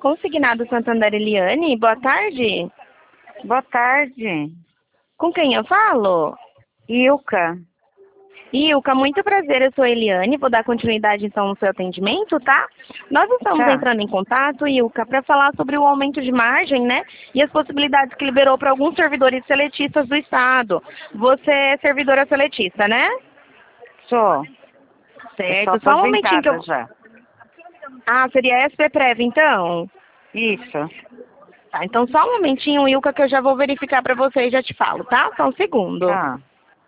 Consignado Santander Eliane, boa tarde. Boa tarde. Com quem eu falo? Ilka. Ilka, muito prazer, eu sou a Eliane, vou dar continuidade então no seu atendimento, tá? Nós estamos Tá. entrando em contato, Ilka, para falar sobre o aumento de margem, né? E as possibilidades que liberou para alguns servidores seletistas do Estado. Você é servidora seletista, né? Sou. Eu sou Certo, só um momentinho que aposentada eu... já. Ah, seria SP Prev, então? Isso. Tá, então só um momentinho, Ilka, que eu já vou verificar para você e já te falo, tá? Só um segundo. Tá.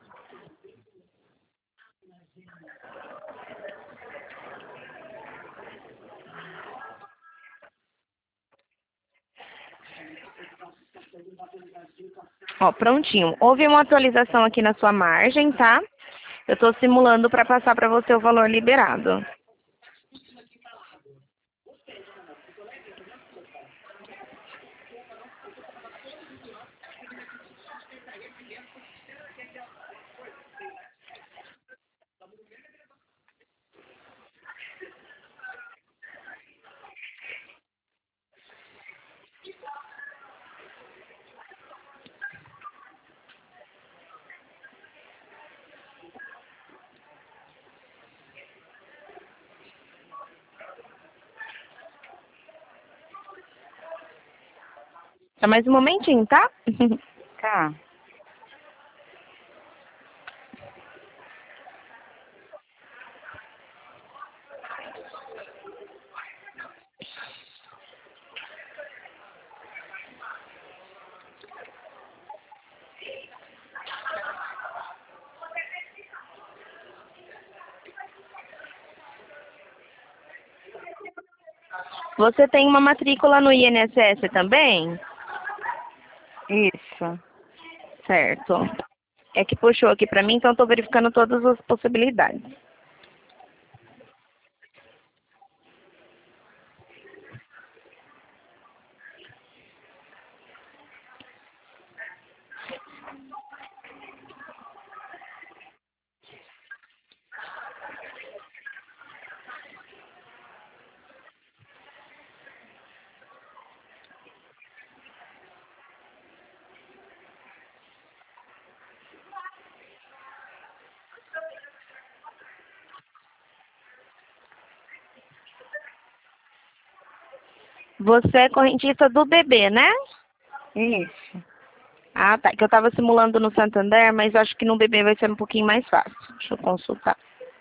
Ó, prontinho. Houve uma atualização aqui na sua margem, tá? Eu estou simulando para passar para você o valor liberado. Tá mais um momentinho, tá? Tá. Você tem uma matrícula no INSS também? Isso. Certo. É que puxou aqui para mim, então estou verificando todas as possibilidades. Você é correntista do BB, né? Isso. Ah, tá. Que eu estava simulando no Santander, mas acho que no BB vai ser um pouquinho mais fácil. Deixa eu consultar.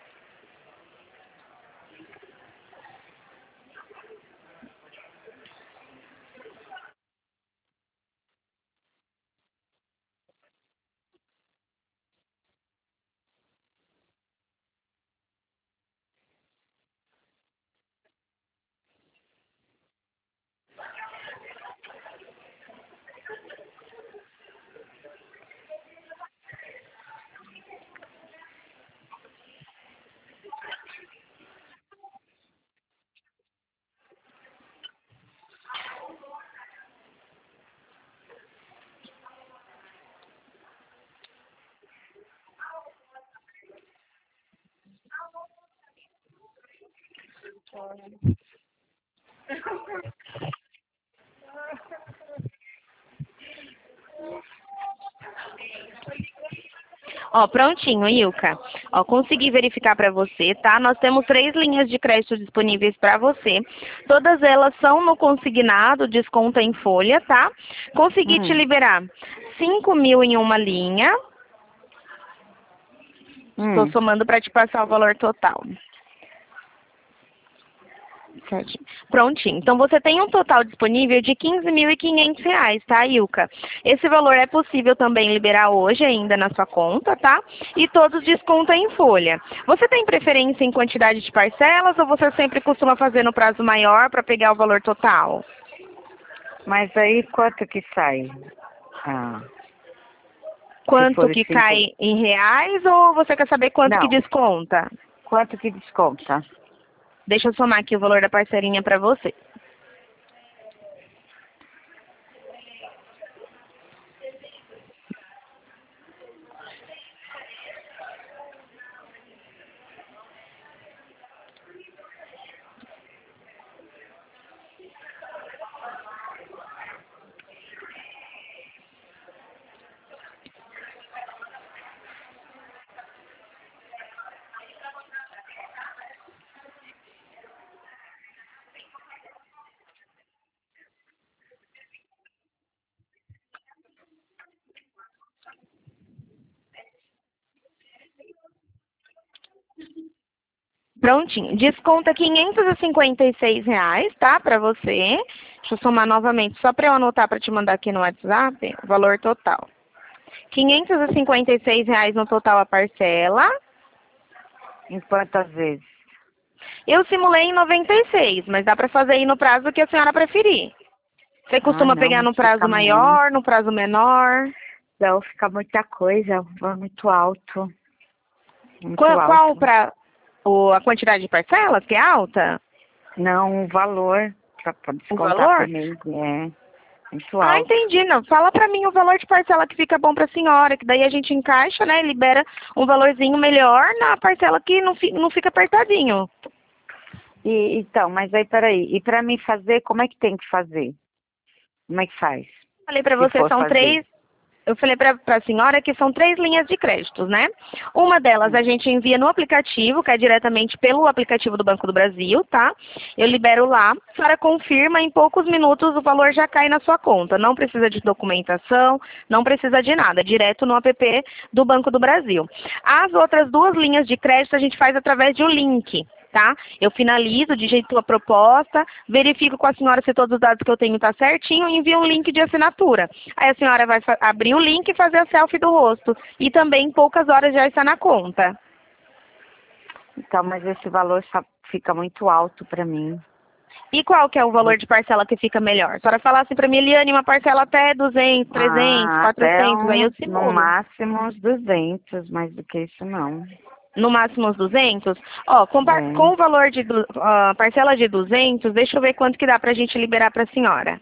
Ó, prontinho, Ilka. Ó, consegui verificar para você, tá? Nós temos 3 linhas de crédito disponíveis para você. Todas elas são no consignado, desconto em folha, tá? Consegui te liberar 5.000 em uma linha. Estou somando para te passar o valor total. Certinho. Prontinho. Então, você tem um total disponível de R$ 15.500, tá, Ilka? Esse valor é possível também liberar hoje ainda na sua conta, tá? E todos descontam em folha. Você tem preferência em quantidade de parcelas ou você sempre costuma fazer no prazo maior para pegar o valor total? Mas aí quanto que sai? Ah, se Quanto for os que cinco... cai em reais ou você quer saber quanto que Não. desconta? Quanto que desconta? Deixa eu somar aqui o valor da parcelinha para você. Prontinho. Desconta R$ 556, tá? Pra você. Deixa eu somar novamente, só pra eu anotar pra te mandar aqui no WhatsApp, o valor total. R$ 556 no total a parcela. Em quantas vezes? Eu simulei em 96, mas dá pra fazer aí no prazo que a senhora preferir. Você Ah, costuma não, pegar no mas prazo fica muito. maior, no prazo menor? Não, fica muita coisa, é muito alto. Muito Qual alto. pra, a quantidade de parcelas, que é alta? Não, o valor para O descontar por valor? mês é muito Ah, alto. entendi. Não, fala pra mim o valor de parcela que fica bom pra senhora, que daí a gente encaixa, né, e libera um valorzinho melhor na parcela que não fica apertadinho. Então, mas aí peraí, e para mim fazer, como é que tem que fazer? Como é que faz? Falei pra Se você, for são fazer. três. Eu falei para a senhora que são 3 linhas de créditos, né? Uma delas a gente envia no aplicativo, que é diretamente pelo aplicativo do Banco do Brasil, tá? Eu libero lá, a senhora confirma, em poucos minutos o valor já cai na sua conta. Não precisa de documentação, não precisa de nada, direto no app do Banco do Brasil. As outras 2 linhas de crédito a gente faz através de um link. Tá? Eu finalizo, digito a proposta, verifico com a senhora se todos os dados que eu tenho estão certinho e envio um link de assinatura. Aí a senhora vai abrir o link e fazer a selfie do rosto. E também em poucas horas já está na conta. Então, mas esse valor fica muito alto para mim. E qual que é o valor de parcela que fica melhor? A senhora fala assim para mim, Eliane, uma parcela até 200, 300, Até 400, aí eu no simulo. máximo uns 200, mais do que isso não. No máximo uns 200? Ó, com É. o valor de parcela de 200, deixa eu ver quanto que dá pra gente liberar pra senhora.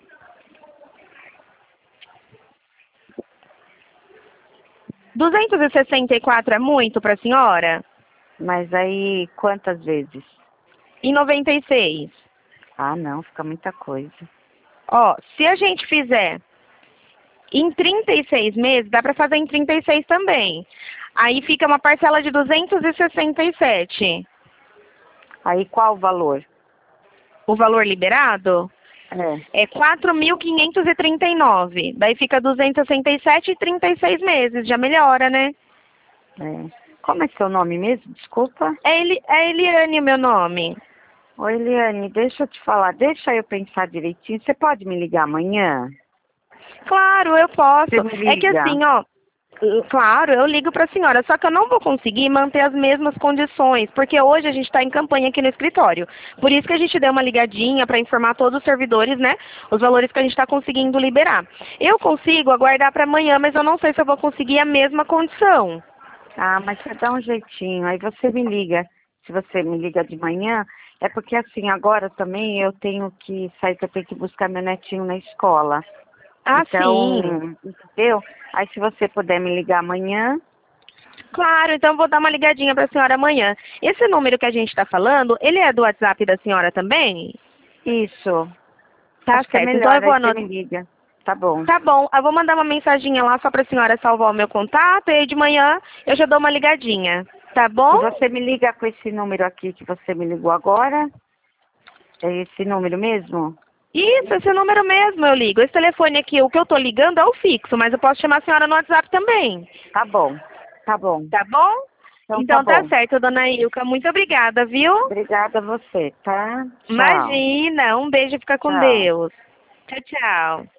264 é muito para a senhora? Mas aí, quantas vezes? Em 96. Ah, não, fica muita coisa. Ó, se a gente fizer em 36 meses, dá para fazer em 36 também. Aí fica uma parcela de 267. Aí, qual o valor? O valor liberado É. é 4.539. Daí fica 267 e 36 meses. Já melhora, né? É. Como é seu nome mesmo? Desculpa. É Eliane meu nome. Oi, Eliane, deixa eu te falar, deixa eu pensar direitinho. Você pode me ligar amanhã? Claro, eu posso. Você me É que liga. assim, ó, claro, eu ligo para a senhora, só que eu não vou conseguir manter as mesmas condições, porque hoje a gente está em campanha aqui no escritório. Por isso que a gente deu uma ligadinha para informar todos os servidores, né, os valores que a gente está conseguindo liberar. Eu consigo aguardar para amanhã, mas eu não sei se eu vou conseguir a mesma condição. Ah, mas você dá um jeitinho, aí você me liga. Se você me liga de manhã, é porque assim, agora também eu tenho que sair, que eu tenho que buscar meu netinho na escola. Ah, sim. Então, entendeu? Aí se você puder me ligar amanhã, Claro, então eu vou dar uma ligadinha para a senhora amanhã. Esse número que a gente está falando, ele é do WhatsApp da senhora também? isso. Tá Acho que é certo. Então melhor, eu vou aí você anotar. me liga. Tá bom. Tá bom, eu vou mandar uma mensaginha lá só pra senhora salvar o meu contato e aí de manhã eu já dou uma ligadinha. Tá E bom? você me liga com esse número aqui que você me ligou agora? É esse número mesmo? Isso, esse número mesmo eu ligo. Esse telefone aqui, o que eu tô ligando é o fixo, mas eu posso chamar a senhora no WhatsApp também. Tá bom. Tá bom. Tá bom? Então tá Então tá bom. certo, dona Ilka. Muito obrigada, viu? Obrigada a você, tá? Tchau. Imagina. Um beijo e fica com Tchau. Deus. Tchau, tchau.